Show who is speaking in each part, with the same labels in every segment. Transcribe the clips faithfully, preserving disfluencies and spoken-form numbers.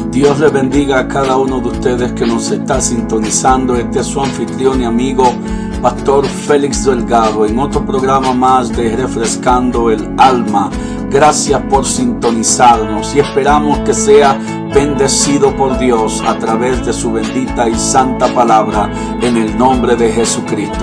Speaker 1: Dios le bendiga a cada uno de ustedes que nos está sintonizando. Este es su anfitrión y amigo, Pastor Félix Delgado, en otro programa más de Refrescando el Alma. Gracias por sintonizarnos y esperamos que sea bendecido por Dios a través de su bendita y santa palabra, en el nombre de Jesucristo.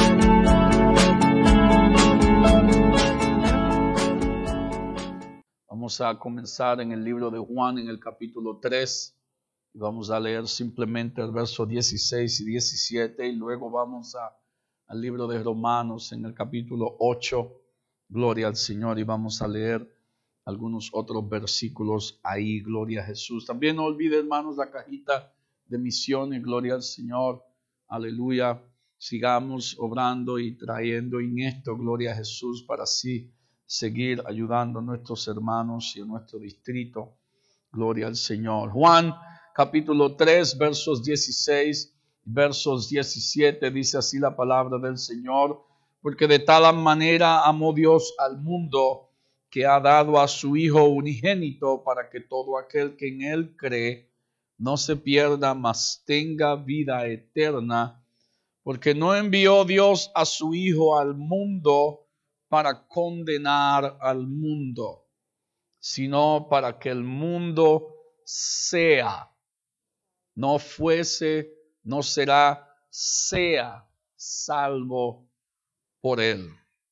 Speaker 1: Vamos a comenzar en el libro de Juan, en el capítulo tres, y vamos a leer simplemente el verso dieciséis y diecisiete, y luego vamos a, al libro de Romanos, en el capítulo ocho, gloria al Señor, y vamos a leer algunos otros versículos ahí, gloria a Jesús. También no olvide, hermanos, la cajita de misiones, gloria al Señor, aleluya. Sigamos obrando y trayendo en esto, gloria a Jesús, para así seguir ayudando a nuestros hermanos y a nuestro distrito. Gloria al Señor. Juan capítulo tres, versos dieciséis, versos diecisiete, dice así la palabra del Señor: porque de tal manera amó Dios al mundo, que ha dado a su Hijo unigénito, para que todo aquel que en Él cree no se pierda, mas tenga vida eterna. Porque no envió Dios a su Hijo al mundo para condenar al mundo, sino para que el mundo sea, no fuese, no será, sea salvo por él.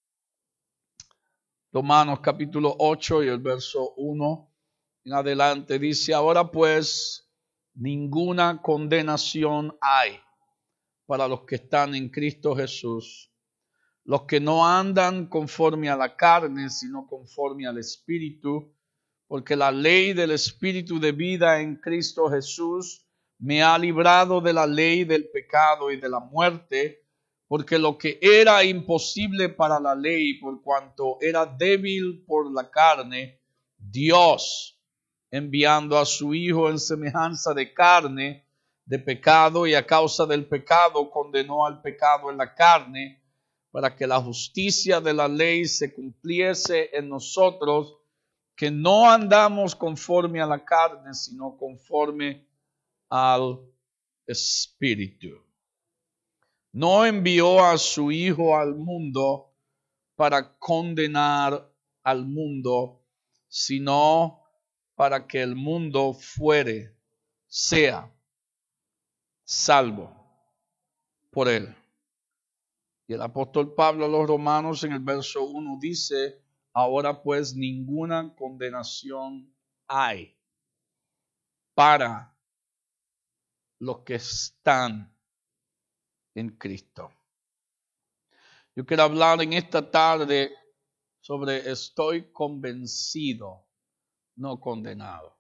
Speaker 1: Romanos capítulo ocho y el verso uno en adelante dice: ahora pues ninguna condenación hay para los que están en Cristo Jesús, los que no andan conforme a la carne, sino conforme al Espíritu, porque la ley del Espíritu de vida en Cristo Jesús me ha librado de la ley del pecado y de la muerte, porque lo que era imposible para la ley, por cuanto era débil por la carne, Dios, enviando a su Hijo en semejanza de carne, de pecado, y a causa del pecado condenó al pecado en la carne, para que la justicia de la ley se cumpliese en nosotros, que no andamos conforme a la carne, sino conforme al Espíritu. No envió a su Hijo al mundo para condenar al mundo, sino para que el mundo fuere, sea salvo por él. Y el apóstol Pablo a los romanos en el verso uno dice: ahora pues ninguna condenación hay para los que están en Cristo. Yo quiero hablar en esta tarde sobre estoy convencido, no condenado.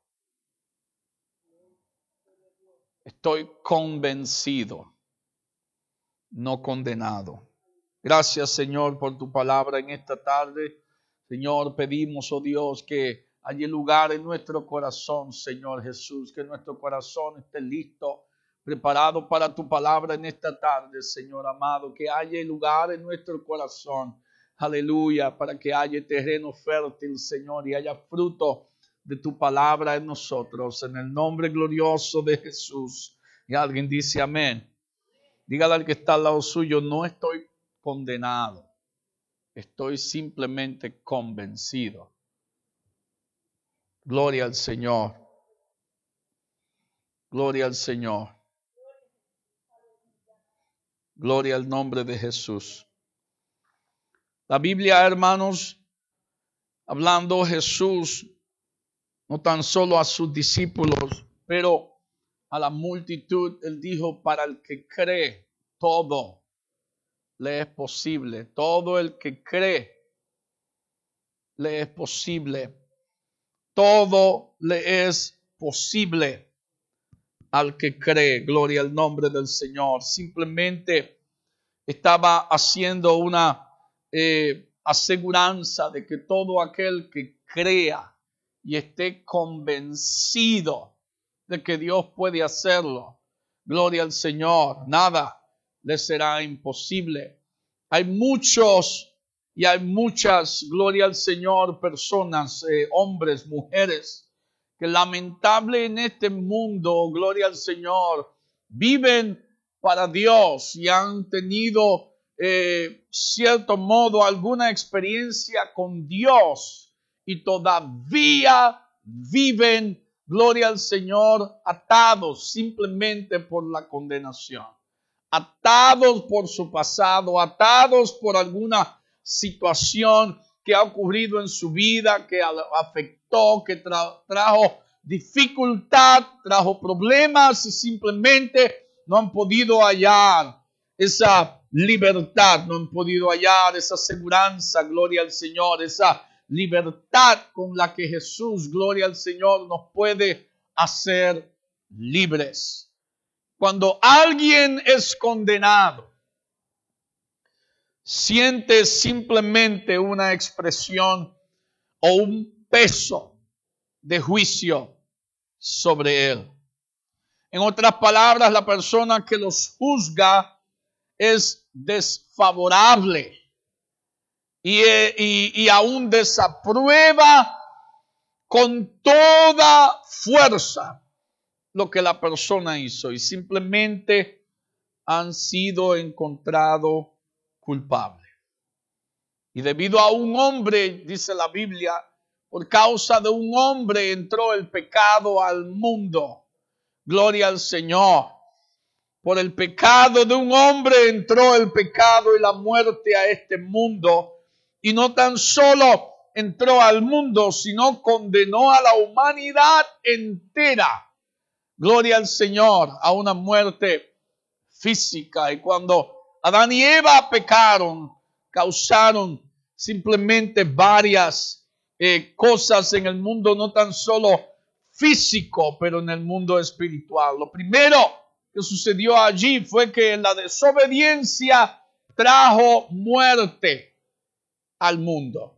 Speaker 1: Estoy convencido, no condenado. Gracias, Señor, por tu palabra en esta tarde. Señor, pedimos, oh Dios, que haya lugar en nuestro corazón, Señor Jesús, que nuestro corazón esté listo, preparado para tu palabra en esta tarde, Señor amado, que haya lugar en nuestro corazón, aleluya, para que haya terreno fértil, Señor, y haya fruto de tu palabra en nosotros, en el nombre glorioso de Jesús. Y alguien dice amén. Dígale al que está al lado suyo: no estoy condenado, estoy simplemente convencido. Gloria al Señor. Gloria al Señor. Gloria al nombre de Jesús. La Biblia, hermanos, hablando Jesús, no tan solo a sus discípulos, pero a la multitud, él dijo: para el que cree, todo le es posible. Todo el que cree, le es posible. Todo le es posible al que cree. Gloria al nombre del Señor. Simplemente estaba haciendo una eh, aseguranza de que todo aquel que crea y esté convencido de que Dios puede hacerlo, gloria al Señor, nada le será imposible. Hay muchos y hay muchas, gloria al Señor, personas, eh, hombres, mujeres, que lamentable en este mundo, gloria al Señor, viven para Dios y han tenido, eh, cierto modo, alguna experiencia con Dios y todavía viven, gloria al Señor, atados simplemente por la condenación, atados por su pasado, atados por alguna situación que ha ocurrido en su vida, que afectó, que tra- trajo dificultad, trajo problemas y simplemente no han podido hallar esa libertad, no han podido hallar esa seguranza, gloria al Señor, esa libertad con la que Jesús, gloria al Señor, nos puede hacer libres. Cuando alguien es condenado, siente simplemente una expresión o un peso de juicio sobre él. En otras palabras, la persona que los juzga es desfavorable y, y, y aún desaprueba con toda fuerza lo que la persona hizo y simplemente han sido encontrados culpables. Y debido a un hombre, dice la Biblia, por causa de un hombre entró el pecado al mundo. Gloria al Señor. Por el pecado de un hombre entró el pecado y la muerte a este mundo. Y no tan solo entró al mundo, sino condenó a la humanidad entera. Gloria al Señor, a una muerte física. Y cuando Adán y Eva pecaron, causaron simplemente varias eh, cosas en el mundo, no tan solo físico, pero en el mundo espiritual. Lo primero que sucedió allí fue que la desobediencia trajo muerte al mundo.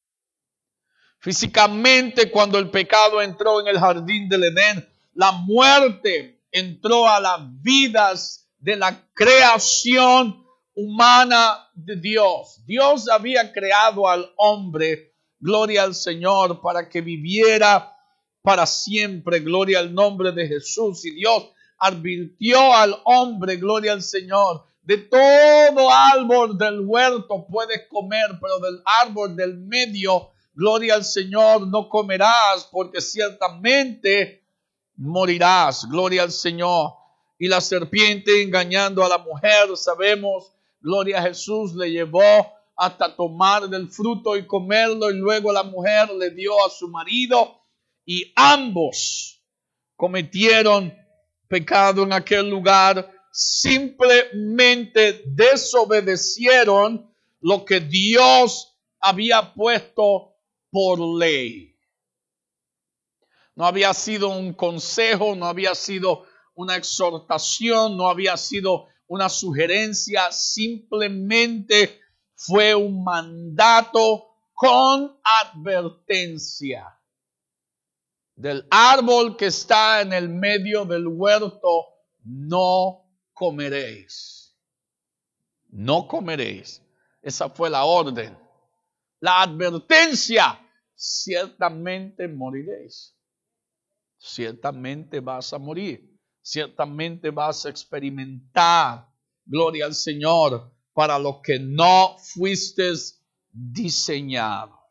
Speaker 1: Físicamente, cuando el pecado entró en el jardín del Edén, la muerte entró a las vidas de la creación humana de Dios. Dios había creado al hombre, gloria al Señor, para que viviera para siempre, gloria al nombre de Jesús. Y Dios advirtió al hombre, gloria al Señor, de todo árbol del huerto puedes comer, pero del árbol del medio, gloria al Señor, no comerás, porque ciertamente morirás, gloria al Señor. Y la serpiente, engañando a la mujer, sabemos, gloria a Jesús, le llevó hasta tomar del fruto y comerlo, y luego la mujer le dio a su marido, y ambos cometieron pecado en aquel lugar, simplemente desobedecieron lo que Dios había puesto por ley. No había sido un consejo, no había sido una exhortación, no había sido una sugerencia, simplemente fue un mandato con advertencia. Del árbol que está en el medio del huerto no comeréis. No comeréis. Esa fue la orden. La advertencia, ciertamente moriréis. Ciertamente vas a morir. Ciertamente vas a experimentar, gloria al Señor, para lo que no fuiste diseñado.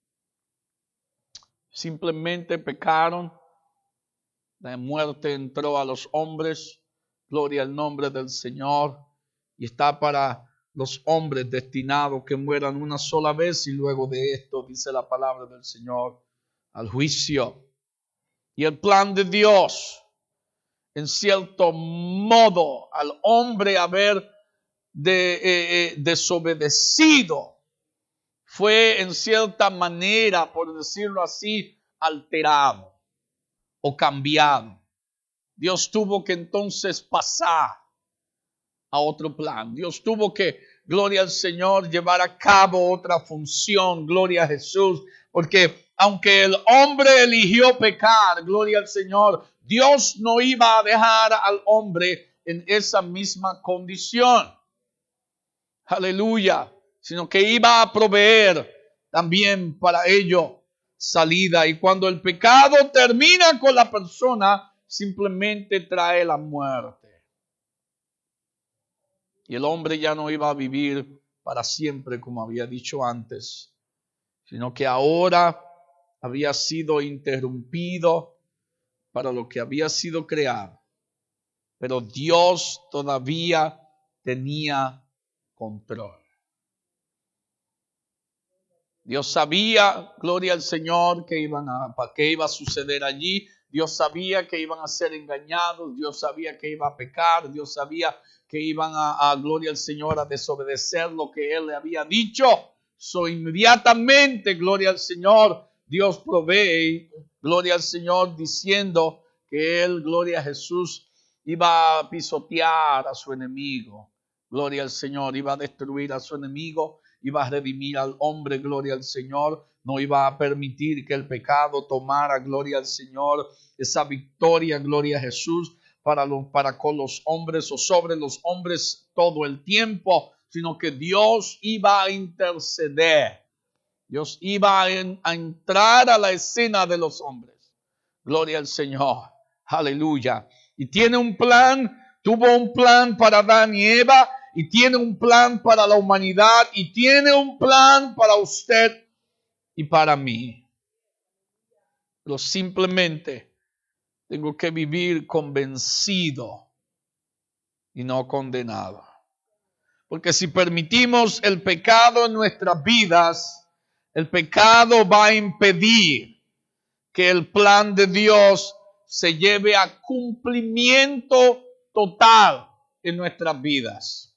Speaker 1: Simplemente pecaron, la muerte entró a los hombres, gloria al nombre del Señor, y está para los hombres destinados que mueran una sola vez y luego de esto, dice la palabra del Señor, al juicio. Y el plan de Dios, en cierto modo, al hombre haber de, eh, eh, desobedecido, fue en cierta manera, por decirlo así, alterado o cambiado. Dios tuvo que entonces pasar a otro plan. Dios tuvo que, gloria al Señor, llevar a cabo otra función, gloria a Jesús, porque aunque el hombre eligió pecar, gloria al Señor, Dios no iba a dejar al hombre en esa misma condición. Aleluya. Sino que iba a proveer también para ello salida. Y cuando el pecado termina con la persona, simplemente trae la muerte. Y el hombre ya no iba a vivir para siempre, como había dicho antes, sino que ahora había sido interrumpido para lo que había sido creado. Pero Dios todavía tenía control. Dios sabía, gloria al Señor, que, iban a, que iba a suceder allí. Dios sabía que iban a ser engañados. Dios sabía que iba a pecar. Dios sabía que iban a, a gloria al Señor, a desobedecer lo que Él le había dicho. So, inmediatamente, gloria al Señor, Dios provee, gloria al Señor, diciendo que Él, gloria a Jesús, iba a pisotear a su enemigo. Gloria al Señor, iba a destruir a su enemigo, iba a redimir al hombre, gloria al Señor. No iba a permitir que el pecado tomara, gloria al Señor, esa victoria, gloria a Jesús, para, lo, para con los hombres o sobre los hombres todo el tiempo, sino que Dios iba a interceder. Dios iba a, en, a entrar a la escena de los hombres. Gloria al Señor. Aleluya. Y tiene un plan, tuvo un plan para Adán y Eva, y tiene un plan para la humanidad, y tiene un plan para usted y para mí. Pero simplemente tengo que vivir convencido y no condenado. Porque si permitimos el pecado en nuestras vidas, el pecado va a impedir que el plan de Dios se lleve a cumplimiento total en nuestras vidas.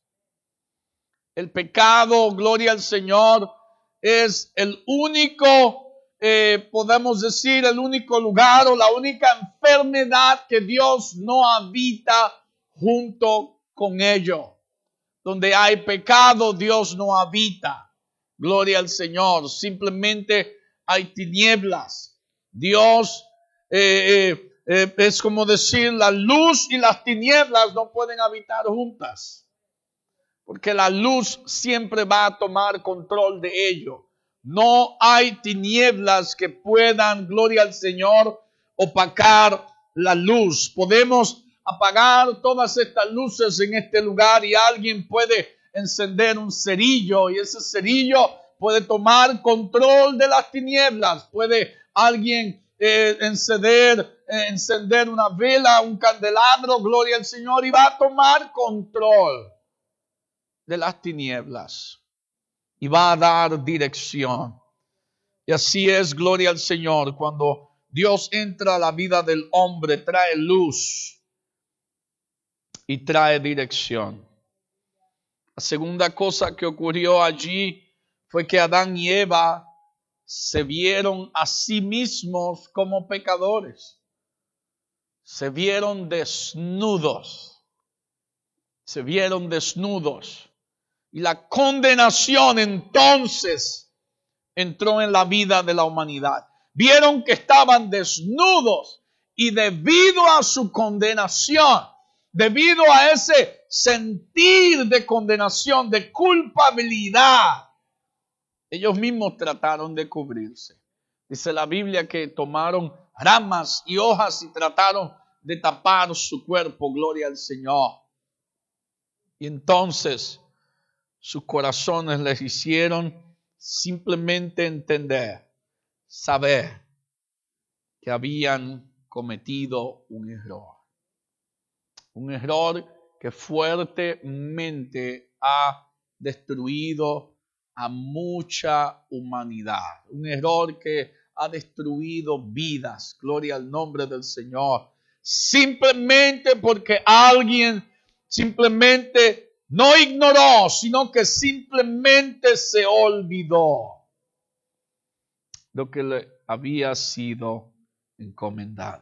Speaker 1: El pecado, gloria al Señor, es el único, eh, podemos decir, el único lugar o la única enfermedad que Dios no habita junto con ello. Donde hay pecado, Dios no habita. Gloria al Señor. Simplemente hay tinieblas. Dios eh, eh, eh, es como decir, la luz y las tinieblas no pueden habitar juntas. Porque la luz siempre va a tomar control de ello. No hay tinieblas que puedan, gloria al Señor, opacar la luz. Podemos apagar todas estas luces en este lugar y alguien puede encender un cerillo y ese cerillo puede tomar control de las tinieblas. Puede alguien eh, encender, eh, encender una vela, un candelabro, gloria al Señor, y va a tomar control de las tinieblas y va a dar dirección. Y así es, gloria al Señor, cuando Dios entra a la vida del hombre, trae luz y trae dirección. La segunda cosa que ocurrió allí fue que Adán y Eva se vieron a sí mismos como pecadores. Se vieron desnudos. Se vieron desnudos. Y la condenación entonces entró en la vida de la humanidad. Vieron que estaban desnudos y debido a su condenación, debido a ese sentir de condenación, de culpabilidad, ellos mismos trataron de cubrirse. Dice la Biblia que tomaron ramas y hojas y trataron de tapar su cuerpo, gloria al Señor. Y entonces sus corazones les hicieron simplemente entender, saber que habían cometido un error. Un error que fuertemente ha destruido a mucha humanidad. Un error que ha destruido vidas. Gloria al nombre del Señor. Simplemente porque alguien simplemente no ignoró, sino que simplemente se olvidó lo que le había sido encomendado.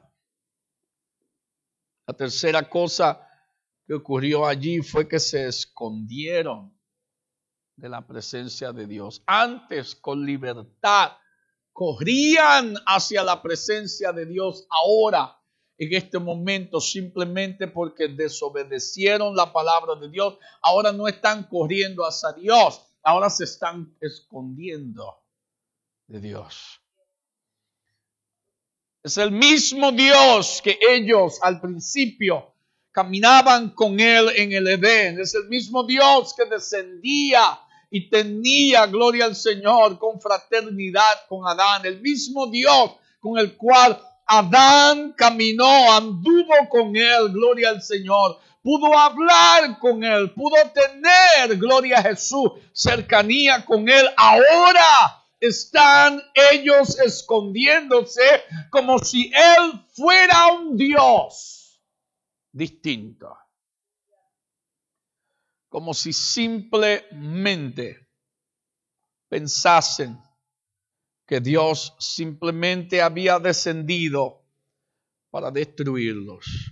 Speaker 1: La tercera cosa que ocurrió allí fue que se escondieron de la presencia de Dios. Antes, con libertad, corrían hacia la presencia de Dios. Ahora, en este momento, simplemente porque desobedecieron la palabra de Dios, ahora no están corriendo hacia Dios, ahora se están escondiendo de Dios. Es el mismo Dios que ellos al principio caminaban con él en el Edén. Es el mismo Dios que descendía y tenía, gloria al Señor, con fraternidad con Adán. El mismo Dios con el cual Adán caminó, anduvo con él, gloria al Señor. Pudo hablar con él, pudo tener, gloria a Jesús, cercanía con él. Ahora están ellos escondiéndose como si él fuera un Dios distinto. Como si simplemente pensasen que Dios simplemente había descendido para destruirlos.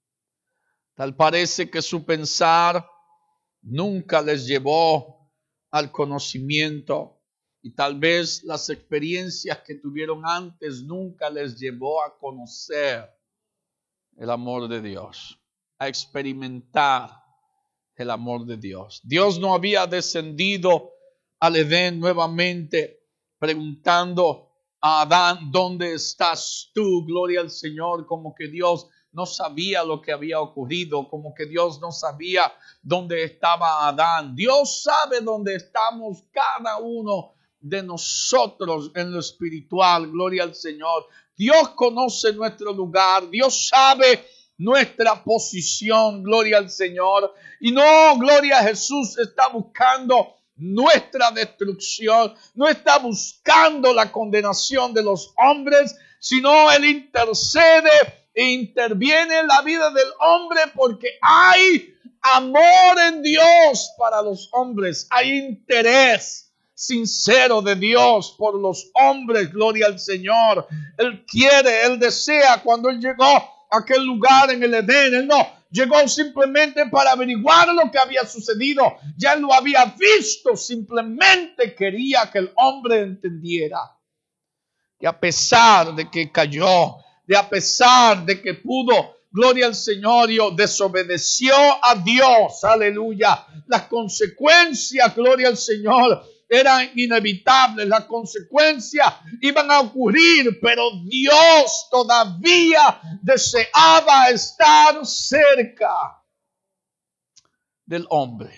Speaker 1: Tal parece que su pensar nunca les llevó al conocimiento y tal vez las experiencias que tuvieron antes nunca les llevó a conocer el amor de Dios, a experimentar el amor de Dios. Dios no había descendido al Edén nuevamente preguntando a Adán, ¿dónde estás tú? Gloria al Señor, como que Dios no sabía lo que había ocurrido, como que Dios no sabía dónde estaba Adán. Dios sabe dónde estamos cada uno de nosotros en lo espiritual, gloria al Señor. Dios conoce nuestro lugar, Dios sabe nuestra posición, gloria al Señor. Y no, gloria a Jesús, está buscando nuestra destrucción, no está buscando la condenación de los hombres, sino Él intercede e interviene en la vida del hombre porque hay amor en Dios para los hombres, hay interés sincero de Dios por los hombres, gloria al Señor. Él quiere, Él desea. Cuando Él llegó a aquel lugar en el Edén, Él no llegó simplemente para averiguar lo que había sucedido, ya Él lo había visto, simplemente quería que el hombre entendiera que a pesar de que cayó, de a pesar de que pudo, gloria al Señor, y desobedeció a Dios, aleluya, las consecuencias, gloria al Señor, eran inevitables, las consecuencias iban a ocurrir, pero Dios todavía deseaba estar cerca del hombre.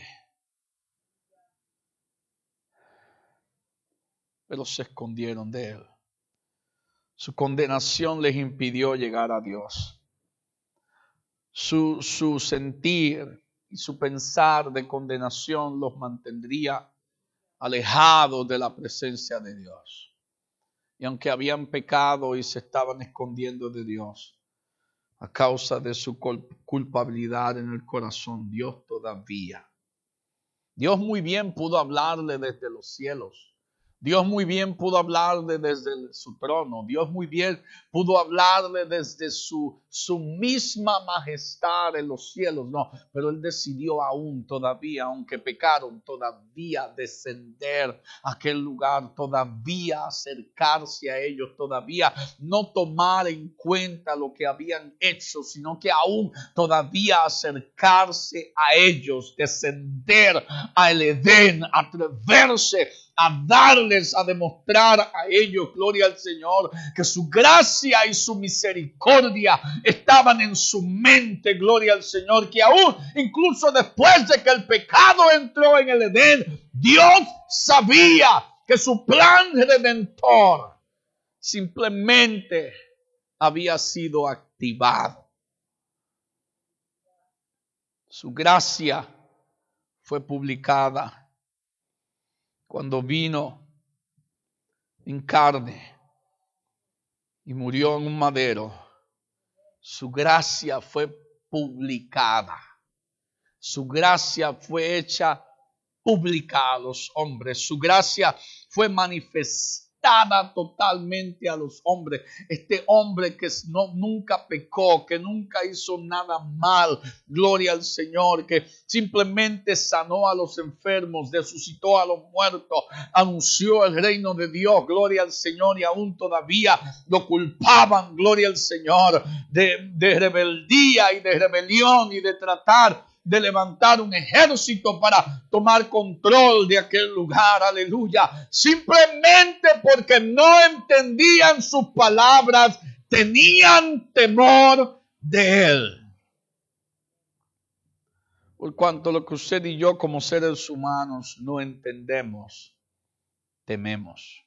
Speaker 1: Pero se escondieron de él. Su condenación les impidió llegar a Dios. Su, su sentir y su pensar de condenación los mantendría alejados de la presencia de Dios. Y aunque habían pecado y se estaban escondiendo de Dios, a causa de su culpabilidad en el corazón, Dios todavía. Dios muy bien pudo hablarle desde los cielos. Dios muy bien pudo hablarle desde su trono. Dios muy bien pudo hablarle desde su, su misma majestad en los cielos. No, pero Él decidió aún todavía, aunque pecaron, todavía descender a aquel lugar, todavía acercarse a ellos, todavía no tomar en cuenta lo que habían hecho, sino que aún todavía acercarse a ellos, descender al Edén, atreverse a darles, a demostrar a ellos, gloria al Señor, que su gracia y su misericordia estaban en su mente, gloria al Señor, que aún incluso después de que el pecado entró en el Edén, Dios sabía que su plan redentor simplemente había sido activado. Su gracia fue publicada cuando vino en carne y murió en un madero. Su gracia fue publicada. Su gracia fue hecha pública a los hombres. Su gracia fue manifestada totalmente a los hombres. Este hombre que no, nunca pecó, que nunca hizo nada mal, gloria al Señor, que simplemente sanó a los enfermos, resucitó a los muertos, anunció el reino de Dios, gloria al Señor, y aún todavía lo culpaban, gloria al Señor, de, de rebeldía y de rebelión y de tratar de levantar un ejército para tomar control de aquel lugar, aleluya, simplemente porque no entendían sus palabras, tenían temor de él. Por cuanto lo que usted y yo como seres humanos no entendemos, tememos.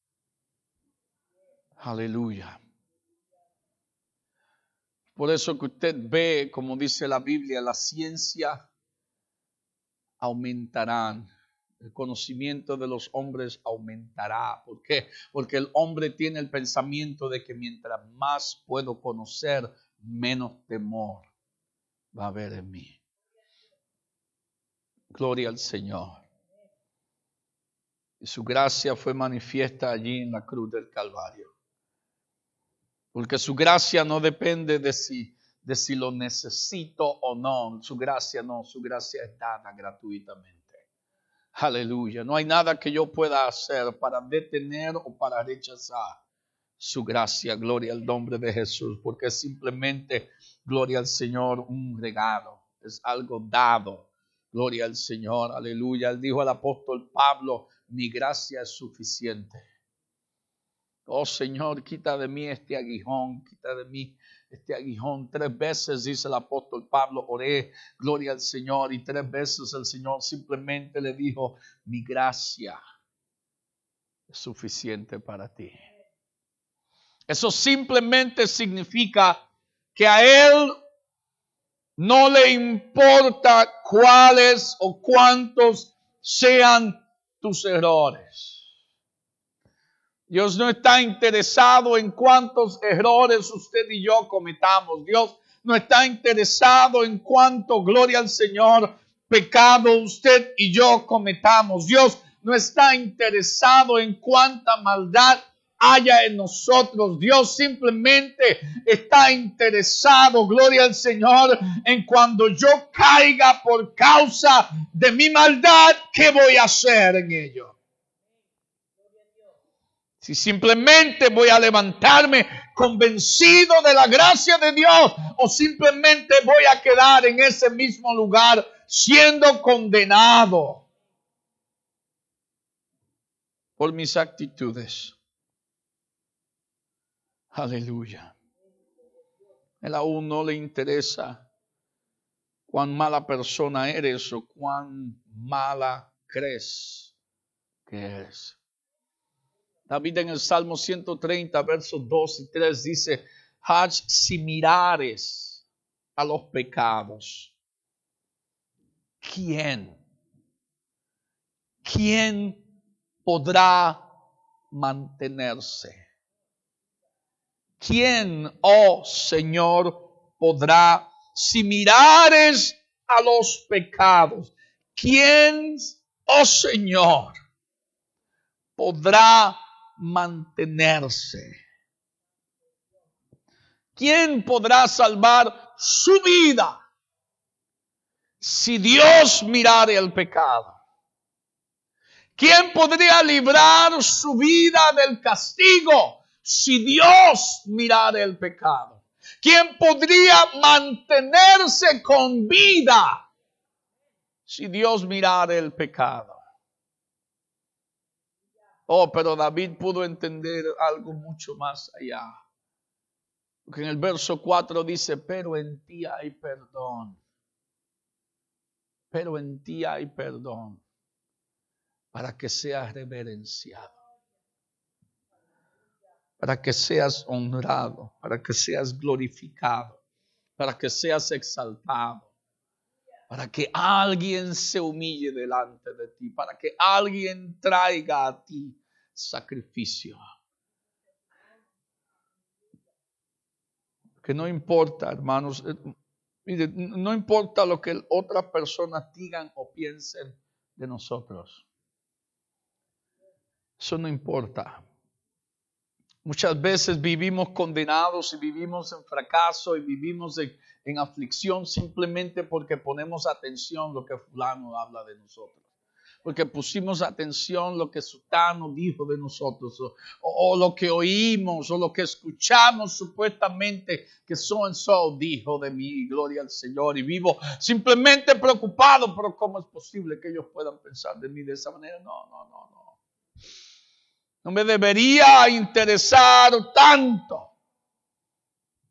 Speaker 1: Aleluya. Por eso que usted ve, como dice la Biblia, la ciencia aumentará. El conocimiento de los hombres aumentará. ¿Por qué? Porque el hombre tiene el pensamiento de que mientras más puedo conocer, menos temor va a haber en mí. Gloria al Señor. Y su gracia fue manifiesta allí en la cruz del Calvario. Porque su gracia no depende de si, de si lo necesito o no. Su gracia no, su gracia es dada gratuitamente. Aleluya. No hay nada que yo pueda hacer para detener o para rechazar su gracia. Gloria al nombre de Jesús. Porque es simplemente, gloria al Señor, un regalo. Es algo dado. Gloria al Señor. Aleluya. Él dijo al apóstol Pablo, mi gracia es suficiente. Oh Señor, quita de mí este aguijón, quita de mí este aguijón. Tres veces dice el apóstol Pablo, oré, gloria al Señor. Y tres veces el Señor simplemente le dijo, mi gracia es suficiente para ti. Eso simplemente significa que a Él no le importa cuáles o cuántos sean tus errores. Dios no está interesado en cuántos errores usted y yo cometamos. Dios no está interesado en cuánto, gloria al Señor, pecado usted y yo cometamos. Dios no está interesado en cuánta maldad haya en nosotros. Dios simplemente está interesado, gloria al Señor, en cuando yo caiga por causa de mi maldad, ¿qué voy a hacer en ello? Si simplemente voy a levantarme convencido de la gracia de Dios o simplemente voy a quedar en ese mismo lugar siendo condenado por mis actitudes. Aleluya. Él aún no le interesa cuán mala persona eres o cuán mala crees que eres. David en el Salmo ciento treinta, versos dos y tres dice, haz si mirares a los pecados. ¿Quién? ¿Quién podrá mantenerse? ¿Quién, oh Señor, podrá si mirares a los pecados? ¿Quién, oh Señor, podrá mantenerse? ¿Quién podrá salvar su vida si Dios mirare el pecado? ¿Quién podría librar su vida del castigo si Dios mirare el pecado? ¿Quién podría mantenerse con vida si Dios mirare el pecado? Oh, pero David pudo entender algo mucho más allá. Porque en el verso cuatro dice, pero en ti hay perdón. Pero en ti hay perdón para que seas reverenciado. Para que seas honrado, para que seas glorificado, para que seas exaltado. Para que alguien se humille delante de ti, para que alguien traiga a ti sacrificio. Que no importa, hermanos, mire, no importa lo que otras personas digan o piensen de nosotros. Eso no importa. Muchas veces vivimos condenados y vivimos en fracaso y vivimos en, en aflicción simplemente porque ponemos atención a lo que fulano habla de nosotros. Porque pusimos atención a lo que sutano dijo de nosotros o, o, o lo que oímos o lo que escuchamos supuestamente que so and so dijo de mí, gloria al Señor, y vivo simplemente preocupado, pero ¿cómo es posible que ellos puedan pensar de mí de esa manera? No, no, no, no. No me debería interesar tanto.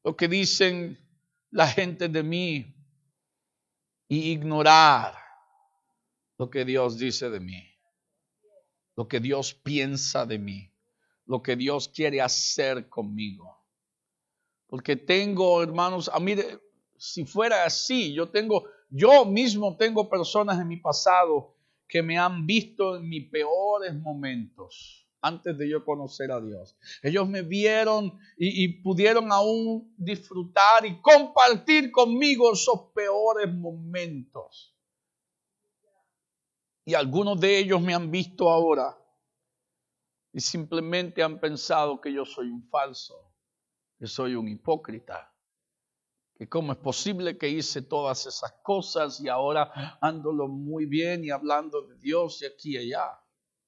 Speaker 1: lo que dicen la gente de mí y ignorar lo que Dios dice de mí, lo que Dios piensa de mí, lo que Dios quiere hacer conmigo. Porque tengo, hermanos, a mí, si fuera así, yo tengo, yo mismo tengo personas en mi pasado que me han visto en mis peores momentos antes de yo conocer a Dios. Ellos me vieron y, y pudieron aún disfrutar y compartir conmigo esos peores momentos. Y algunos de ellos me han visto ahora y simplemente han pensado que yo soy un falso, que soy un hipócrita, que cómo es posible que hice todas esas cosas y ahora ando muy bien y hablando de Dios y aquí y allá.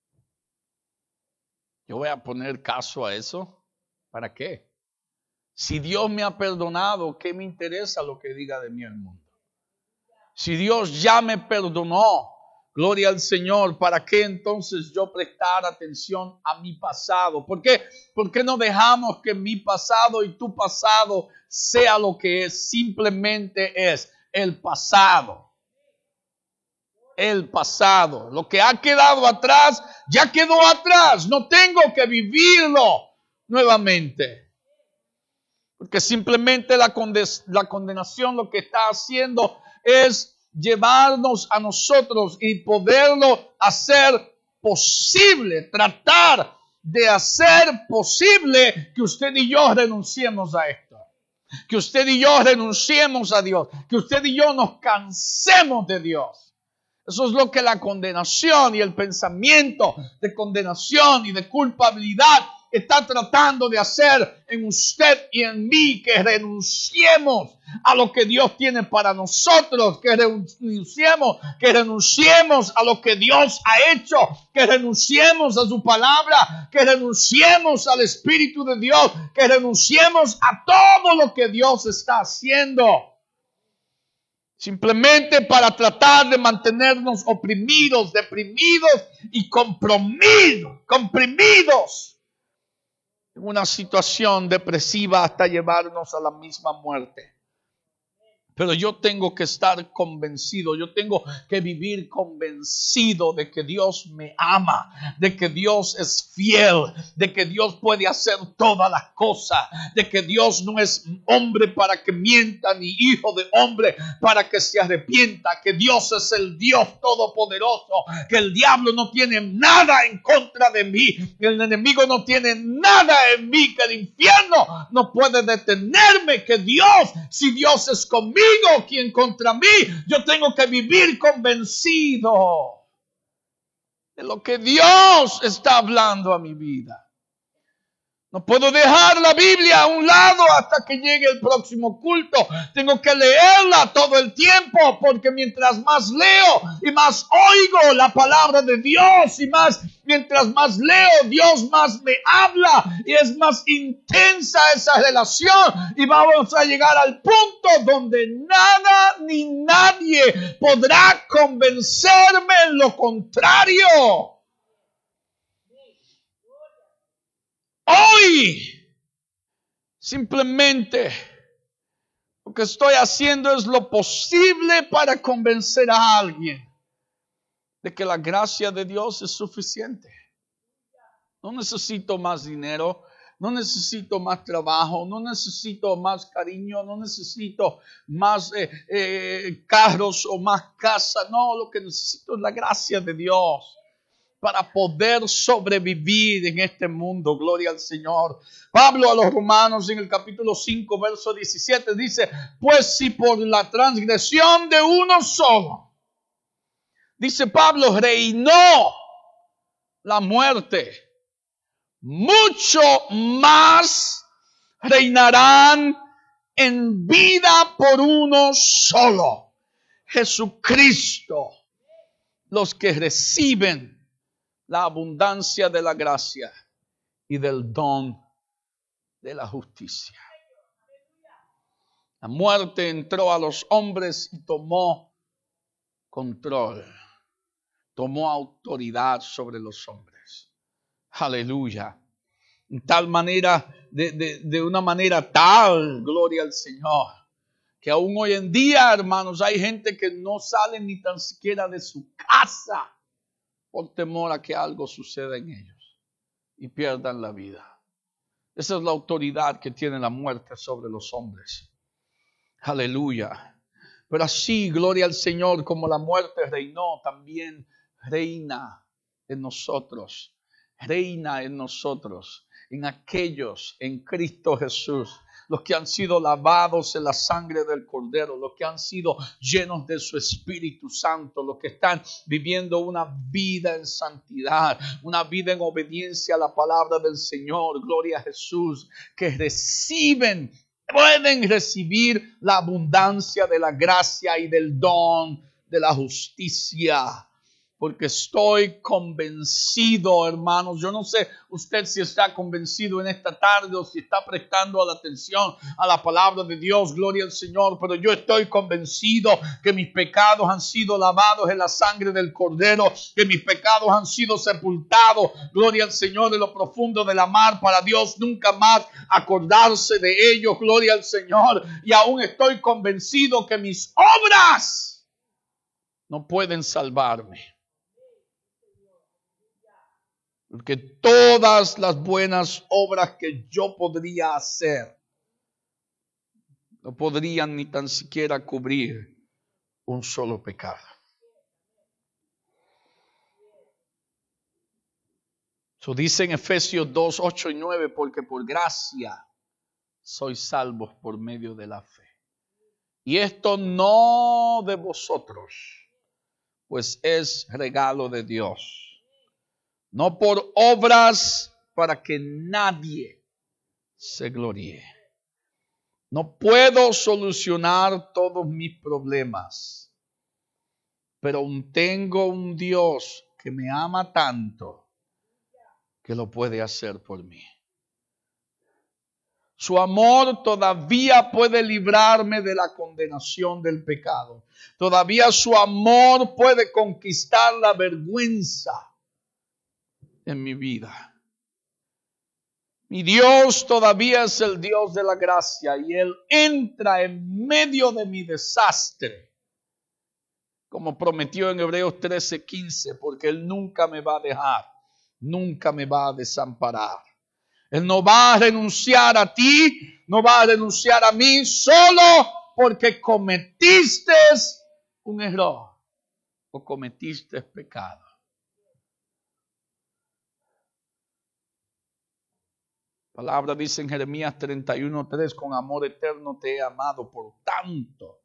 Speaker 1: Yo voy a poner caso a eso. ¿Para qué? Si Dios me ha perdonado, ¿qué me interesa lo que diga de mí el mundo? Si Dios ya me perdonó, gloria al Señor, ¿para qué entonces yo prestar atención a mi pasado? ¿Por qué? ¿Por qué no dejamos que mi pasado y tu pasado sea lo que es? Simplemente es el pasado. El pasado. Lo que ha quedado atrás, ya quedó atrás. No tengo que vivirlo nuevamente. Porque simplemente la, condes- la condenación lo que está haciendo es llevarnos a nosotros y poderlo hacer posible, tratar de hacer posible que usted y yo renunciemos a esto. Que usted y yo renunciemos a Dios. Que usted y yo nos cansemos de Dios. Eso es lo que la condenación y el pensamiento de condenación y de culpabilidad está tratando de hacer en usted y en mí, que renunciemos a lo que Dios tiene para nosotros, que renunciemos, que renunciemos a lo que Dios ha hecho, que renunciemos a su palabra, que renunciemos al Espíritu de Dios, que renunciemos a todo lo que Dios está haciendo. Simplemente para tratar de mantenernos oprimidos, deprimidos y comprimidos, comprimidos en una situación depresiva hasta llevarnos a la misma muerte. Pero yo tengo que estar convencido, yo tengo que vivir convencido de que Dios me ama, de que Dios es fiel, de que Dios puede hacer todas las cosas, de que Dios no es hombre para que mienta, ni hijo de hombre para que se arrepienta, que Dios es el Dios todopoderoso, que el diablo no tiene nada en contra de mí, que el enemigo no tiene nada en mí, que el infierno no puede detenerme, que Dios, si Dios es conmigo, quien contra mí, yo tengo que vivir convencido de lo que Dios está hablando a mi vida. No puedo dejar la Biblia a un lado hasta que llegue el próximo culto. Tengo que leerla todo el tiempo, porque mientras más leo y más oigo la palabra de Dios y más, mientras más leo, Dios más me habla y es más intensa esa relación y vamos a llegar al punto donde nada ni nadie podrá convencerme en lo contrario. Hoy, simplemente, lo que estoy haciendo es lo posible para convencer a alguien de que la gracia de Dios es suficiente. No necesito más dinero, no necesito más trabajo, no necesito más cariño, no necesito más eh, eh, carros o más casa. No, lo que necesito es la gracia de Dios para poder sobrevivir en este mundo. Gloria al Señor. Pablo a los Romanos en el capítulo cinco, verso diecisiete dice: pues si por la transgresión de uno solo, dice Pablo, reinó la muerte, mucho más reinarán en vida por uno solo, Jesucristo, los que reciben la abundancia de la gracia y del don de la justicia. La muerte entró a los hombres y tomó control, tomó autoridad sobre los hombres. Aleluya. En tal manera, de, de, de una manera tal, gloria al Señor, que aún hoy en día, hermanos, hay gente que no sale ni tan siquiera de su casa por temor a que algo suceda en ellos y pierdan la vida. Esa es la autoridad que tiene la muerte sobre los hombres. Aleluya. Pero así, gloria al Señor, como la muerte reinó, también reina en nosotros. Reina en nosotros, en aquellos, en Cristo Jesús, los que han sido lavados en la sangre del Cordero, los que han sido llenos de su Espíritu Santo, los que están viviendo una vida en santidad, una vida en obediencia a la palabra del Señor, gloria a Jesús, que reciben, pueden recibir la abundancia de la gracia y del don de la justicia. Porque estoy convencido, hermanos. Yo no sé usted si está convencido en esta tarde o si está prestando la atención a la palabra de Dios. Gloria al Señor. Pero yo estoy convencido que mis pecados han sido lavados en la sangre del Cordero. Que mis pecados han sido sepultados. Gloria al Señor, en lo profundo de la mar. Para Dios nunca más acordarse de ellos. Gloria al Señor. Y aún estoy convencido que mis obras no pueden salvarme. Porque todas las buenas obras que yo podría hacer no podrían ni tan siquiera cubrir un solo pecado. Eso dice en Efesios dos, ocho y nueve, porque por gracia sois salvos por medio de la fe. Y esto no de vosotros, pues es regalo de Dios. No por obras para que nadie se gloríe. No puedo solucionar todos mis problemas, pero aún tengo un Dios que me ama tanto que lo puede hacer por mí. Su amor todavía puede librarme de la condenación del pecado. Todavía su amor puede conquistar la vergüenza en mi vida. Mi Dios todavía es el Dios de la gracia y Él entra en medio de mi desastre, como prometió en Hebreos trece, quince, porque Él nunca me va a dejar, nunca me va a desamparar. Él no va a renunciar a ti, no va a renunciar a mí, solo porque cometiste un error o cometiste pecado. La palabra dice en Jeremías treinta y uno, tres, con amor eterno te he amado, por tanto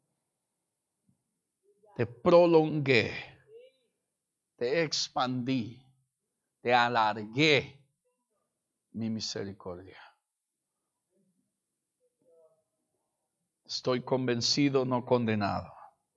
Speaker 1: te prolongué, te expandí, te alargué mi misericordia. Estoy convencido, no condenado.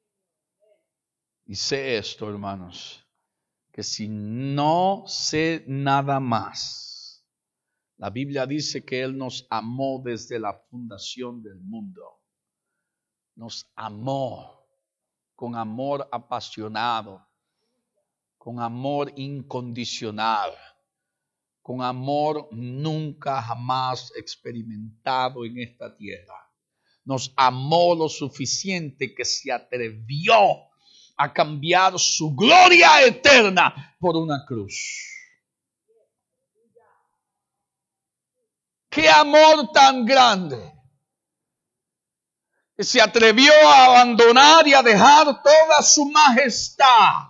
Speaker 1: Y sé esto, hermanos, que si no sé nada más, la Biblia dice que Él nos amó desde la fundación del mundo. Nos amó con amor apasionado, con amor incondicional, con amor nunca jamás experimentado en esta tierra. Nos amó lo suficiente que se atrevió a cambiar su gloria eterna por una cruz. ¡Qué amor tan grande! Que se atrevió a abandonar y a dejar toda su majestad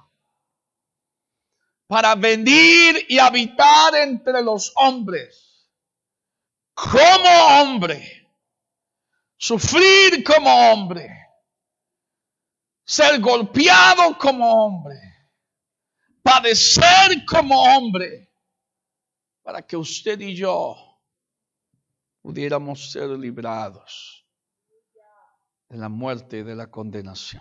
Speaker 1: para venir y habitar entre los hombres como hombre, sufrir como hombre, ser golpeado como hombre, padecer como hombre, para que usted y yo pudiéramos ser librados de la muerte y de la condenación.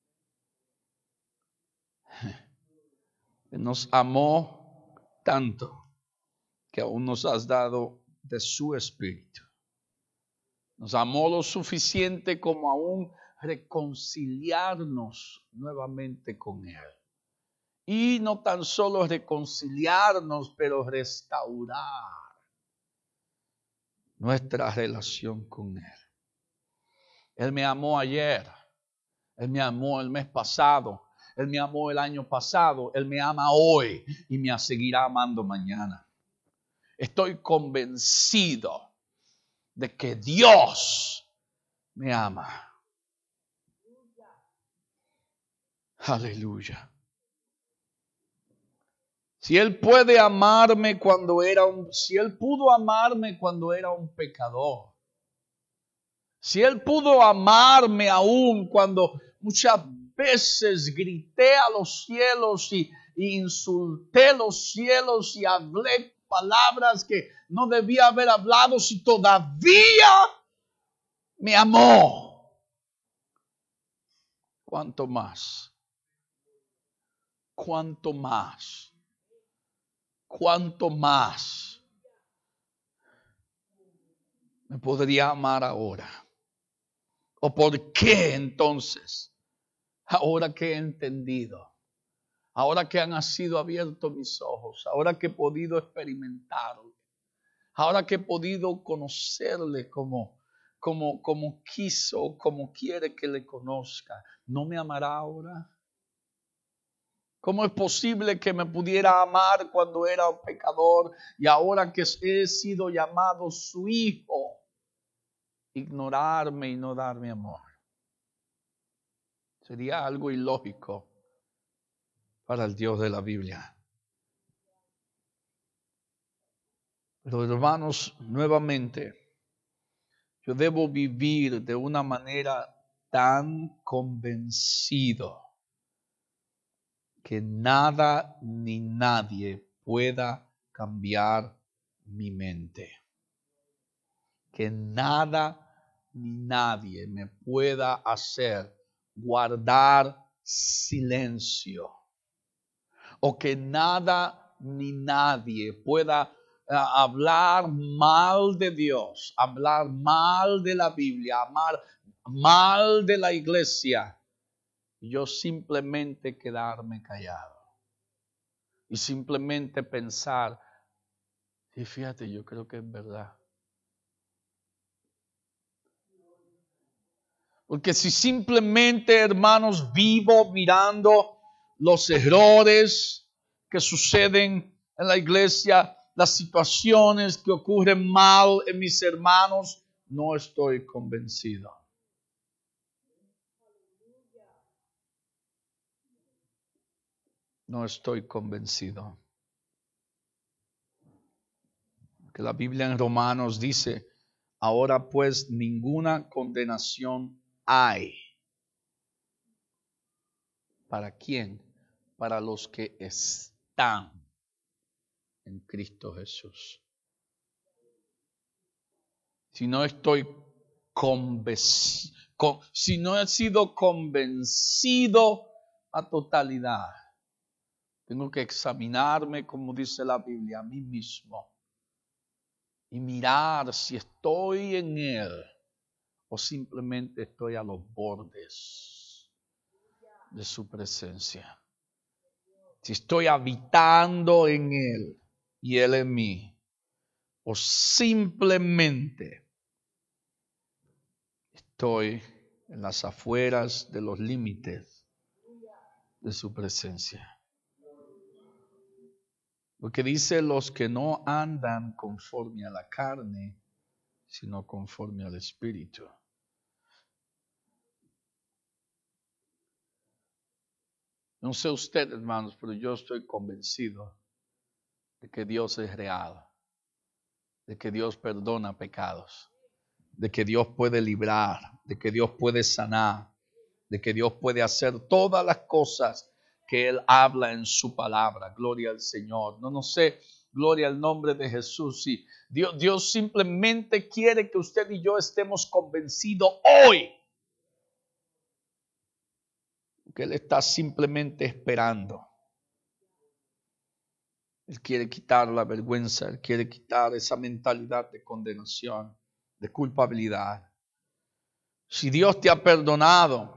Speaker 1: Nos amó tanto que aún nos has dado de su Espíritu. Nos amó lo suficiente como aún reconciliarnos nuevamente con Él. Y no tan solo reconciliarnos, pero restaurar nuestra relación con Él. Él me amó ayer, Él me amó el mes pasado, Él me amó el año pasado, Él me ama hoy y me seguirá amando mañana. Estoy convencido de que Dios me ama. Aleluya. Si Él puede amarme cuando era un, si Él pudo amarme cuando era un pecador, si Él pudo amarme aún cuando muchas veces grité a los cielos y, y insulté los cielos y hablé palabras que no debía haber hablado, si todavía me amó, ¿cuánto más? ¿Cuánto más? ¿Cuánto más me podría amar ahora? ¿O por qué entonces, ahora que he entendido, ahora que han sido abiertos mis ojos, ahora que he podido experimentarlo, ahora que he podido conocerle como, como, como quiso, como quiere que le conozca, no me amará ahora? ¿Cómo es posible que me pudiera amar cuando era un pecador y ahora que he sido llamado su hijo, ignorarme y no darme amor? Sería algo ilógico para el Dios de la Biblia. Pero hermanos, nuevamente, yo debo vivir de una manera tan convencido que nada ni nadie pueda cambiar mi mente. Que nada ni nadie me pueda hacer guardar silencio. O que nada ni nadie pueda uh, hablar mal de Dios, hablar mal de la Biblia, hablar mal de la iglesia. Y yo simplemente quedarme callado. Y simplemente pensar, y fíjate, yo creo que es verdad. Porque si simplemente, hermanos, vivo mirando los errores que suceden en la iglesia, las situaciones que ocurren mal en mis hermanos, no estoy convencido. No estoy convencido. Que la Biblia en Romanos dice, ahora pues ninguna condenación hay. ¿Para quién? Para los que están en Cristo Jesús. Si no estoy convencido, con, si no he sido convencido a totalidad, tengo que examinarme, como dice la Biblia, a mí mismo y mirar si estoy en Él o simplemente estoy a los bordes de su presencia. Si estoy habitando en Él y Él en mí, o simplemente estoy en las afueras de los límites de su presencia. Porque dice, los que no andan conforme a la carne, sino conforme al Espíritu. No sé usted, hermanos, pero yo estoy convencido de que Dios es real, de que Dios perdona pecados, de que Dios puede librar, de que Dios puede sanar, de que Dios puede hacer todas las cosas que Él habla en su palabra. Gloria al Señor. No, no sé, gloria al nombre de Jesús. Sí, Dios, Dios simplemente quiere que usted y yo estemos convencidos hoy. Que Él está simplemente esperando. Él quiere quitar la vergüenza, Él quiere quitar esa mentalidad de condenación, de culpabilidad. Si Dios te ha perdonado,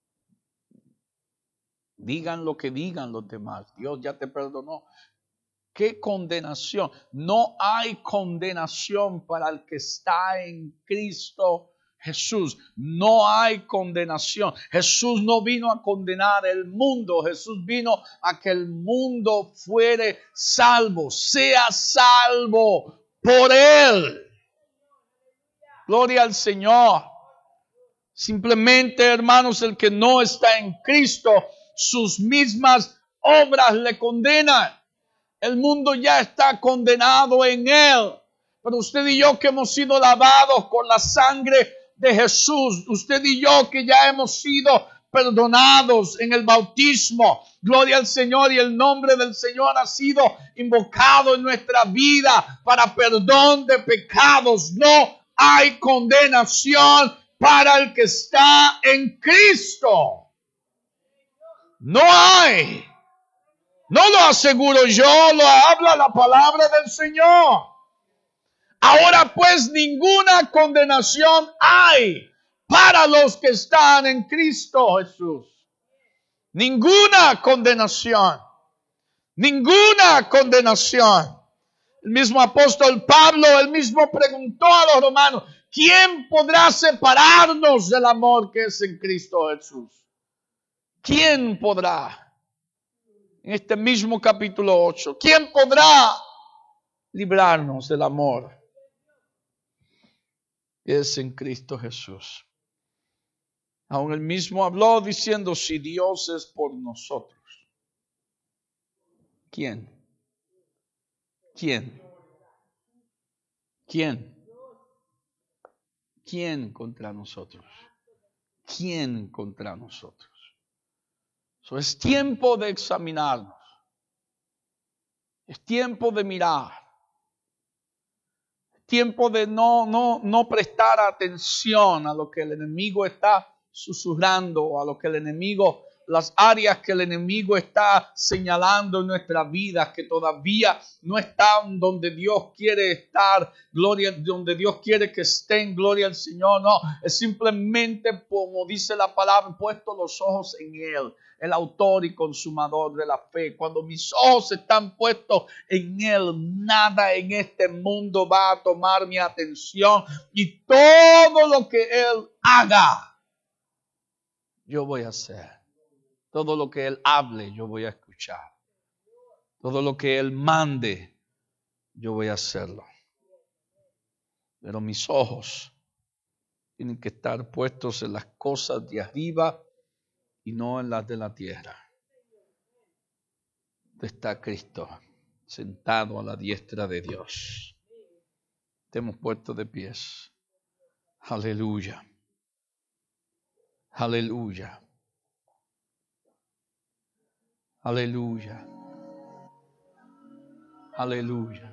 Speaker 1: digan lo que digan los demás, Dios ya te perdonó. ¿Qué condenación? No hay condenación para el que está en Cristo Jesús. No hay condenación. Jesús no vino a condenar el mundo. Jesús vino a que el mundo fuere salvo. Sea salvo por Él. Gloria al Señor. Simplemente, hermanos, el que no está en Cristo, sus mismas obras le condenan. El mundo ya está condenado en Él. Pero usted y yo que hemos sido lavados con la sangre de Jesús, usted y yo que ya hemos sido perdonados en el bautismo, gloria al Señor, y el nombre del Señor ha sido invocado en nuestra vida para perdón de pecados. No hay condenación para el que está en Cristo. No hay. No lo aseguro yo, lo habla la palabra del Señor. Ahora pues ninguna condenación hay para los que están en Cristo Jesús. Ninguna condenación. Ninguna condenación. El mismo apóstol Pablo, él mismo preguntó a los romanos, ¿quién podrá separarnos del amor que es en Cristo Jesús? ¿Quién podrá? En este mismo capítulo ocho, ¿quién podrá librarnos del amor que es en Cristo Jesús? Aún él mismo habló diciendo, si Dios es por nosotros, ¿quién? ¿Quién? ¿Quién? ¿Quién contra nosotros? ¿Quién contra nosotros? So, es tiempo de examinarnos. Es tiempo de mirar. Es tiempo de no, no, no prestar atención a lo que el enemigo está susurrando, a lo que el enemigo, las áreas que el enemigo está señalando en nuestras vidas, que todavía no están donde Dios quiere estar, gloria, donde Dios quiere que estén, gloria al Señor. No, es simplemente, como dice la palabra, puesto los ojos en Él, el autor y consumador de la fe. Cuando mis ojos están puestos en Él, nada en este mundo va a tomar mi atención, y todo lo que Él haga, yo voy a hacer. Todo lo que Él hable, yo voy a escuchar. Todo lo que Él mande, yo voy a hacerlo. Pero mis ojos tienen que estar puestos en las cosas de arriba y no en las de la tierra. Donde está Cristo, sentado a la diestra de Dios. Estemos puestos de pies. Aleluya. Aleluya. Aleluya. Aleluya.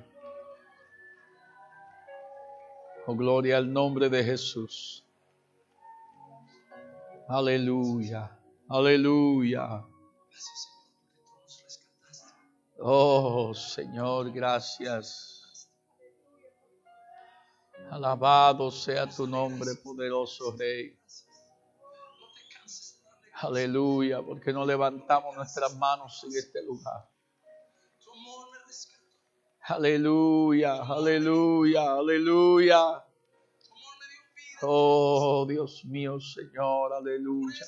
Speaker 1: Oh, gloria al nombre de Jesús. Aleluya. Aleluya. Oh, Señor, gracias. Alabado sea tu nombre, poderoso Rey. Aleluya, porque no levantamos nuestras manos en este lugar. Aleluya, aleluya, aleluya. Oh, Dios mío, Señor, aleluya.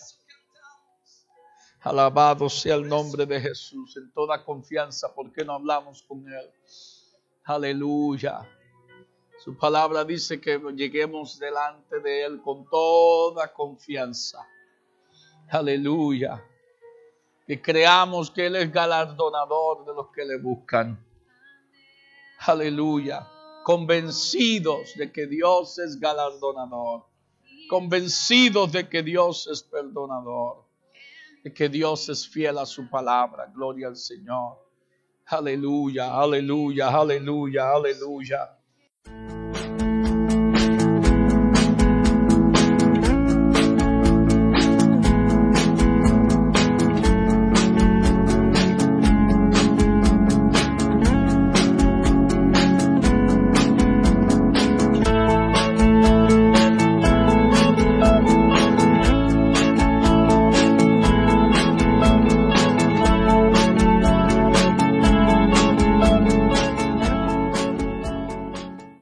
Speaker 1: Alabado sea el nombre de Jesús en toda confianza. ¿Por qué no hablamos con Él? Aleluya. Su palabra dice que lleguemos delante de Él con toda confianza. Aleluya. Que creamos que Él es galardonador de los que le buscan. Aleluya. Convencidos de que Dios es galardonador. Convencidos de que Dios es perdonador. De que Dios es fiel a su palabra. Gloria al Señor. Aleluya, aleluya, aleluya, aleluya.